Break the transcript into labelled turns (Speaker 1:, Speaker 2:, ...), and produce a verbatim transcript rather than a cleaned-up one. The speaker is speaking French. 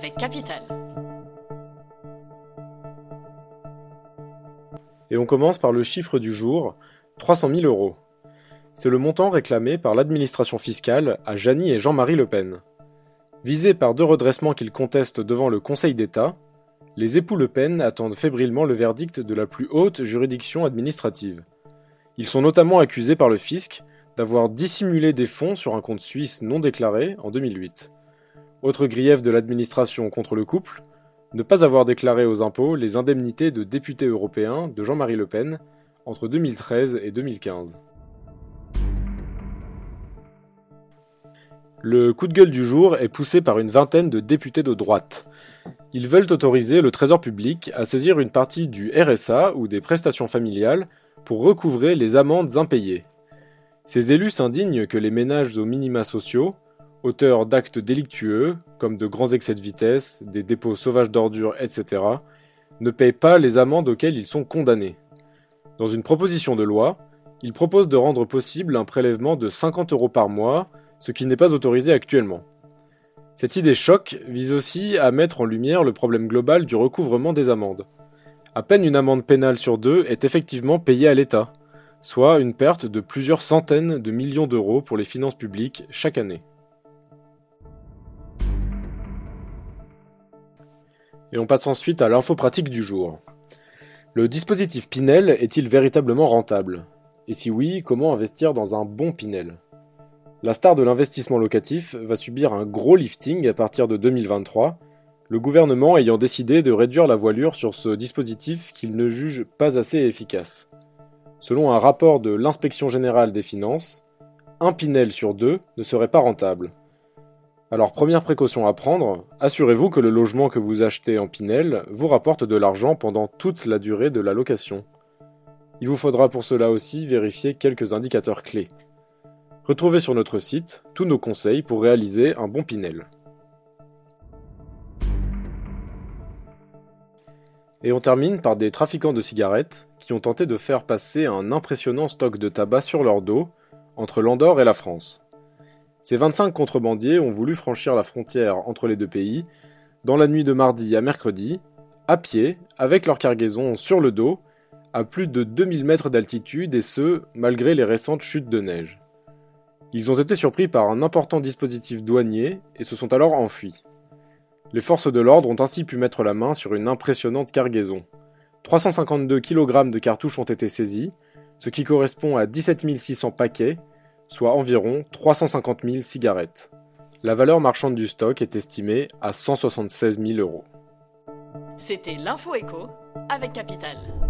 Speaker 1: avec Capital.
Speaker 2: Et on commence par le chiffre du jour, trois cent mille euros. C'est le montant réclamé par l'administration fiscale à Jeannie et Jean-Marie Le Pen. Visés par deux redressements qu'ils contestent devant le Conseil d'État, les époux Le Pen attendent fébrilement le verdict de la plus haute juridiction administrative. Ils sont notamment accusés par le fisc d'avoir dissimulé des fonds sur un compte suisse non déclaré en deux mille huit. Autre grief de l'administration contre le couple, ne pas avoir déclaré aux impôts les indemnités de député européen de Jean-Marie Le Pen entre deux mille treize et deux mille quinze. Le coup de gueule du jour est poussé par une vingtaine de députés de droite. Ils veulent autoriser le Trésor public à saisir une partie du R S A ou des prestations familiales pour recouvrer les amendes impayées. Ces élus s'indignent que les ménages aux minima sociaux, auteurs d'actes délictueux, comme de grands excès de vitesse, des dépôts sauvages d'ordures, et cetera, ne payent pas les amendes auxquelles ils sont condamnés. Dans une proposition de loi, ils proposent de rendre possible un prélèvement de cinquante euros par mois, ce qui n'est pas autorisé actuellement. Cette idée choc vise aussi à mettre en lumière le problème global du recouvrement des amendes. À peine une amende pénale sur deux est effectivement payée à l'État, soit une perte de plusieurs centaines de millions d'euros pour les finances publiques chaque année. Et on passe ensuite à l'info pratique du jour. Le dispositif Pinel est-il véritablement rentable ? Et si oui, comment investir dans un bon Pinel ? La star de l'investissement locatif va subir un gros lifting à partir de deux mille vingt-trois, le gouvernement ayant décidé de réduire la voilure sur ce dispositif qu'il ne juge pas assez efficace. Selon un rapport de l'Inspection générale des finances, un Pinel sur deux ne serait pas rentable. Alors première précaution à prendre, assurez-vous que le logement que vous achetez en Pinel vous rapporte de l'argent pendant toute la durée de la location. Il vous faudra pour cela aussi vérifier quelques indicateurs clés. Retrouvez sur notre site tous nos conseils pour réaliser un bon Pinel. Et on termine par des trafiquants de cigarettes qui ont tenté de faire passer un impressionnant stock de tabac sur leur dos entre l'Andorre et la France. Ces vingt-cinq contrebandiers ont voulu franchir la frontière entre les deux pays dans la nuit de mardi à mercredi, à pied, avec leur cargaison sur le dos, à plus de deux mille mètres d'altitude et ce, malgré les récentes chutes de neige. Ils ont été surpris par un important dispositif douanier et se sont alors enfuis. Les forces de l'ordre ont ainsi pu mettre la main sur une impressionnante cargaison. trois cent cinquante-deux kilogrammes de cartouches ont été saisis, ce qui correspond à dix-sept mille six cents paquets, soit environ trois cent cinquante mille cigarettes. La valeur marchande du stock est estimée à cent soixante-seize mille euros.
Speaker 1: C'était l'Info Éco avec Capital.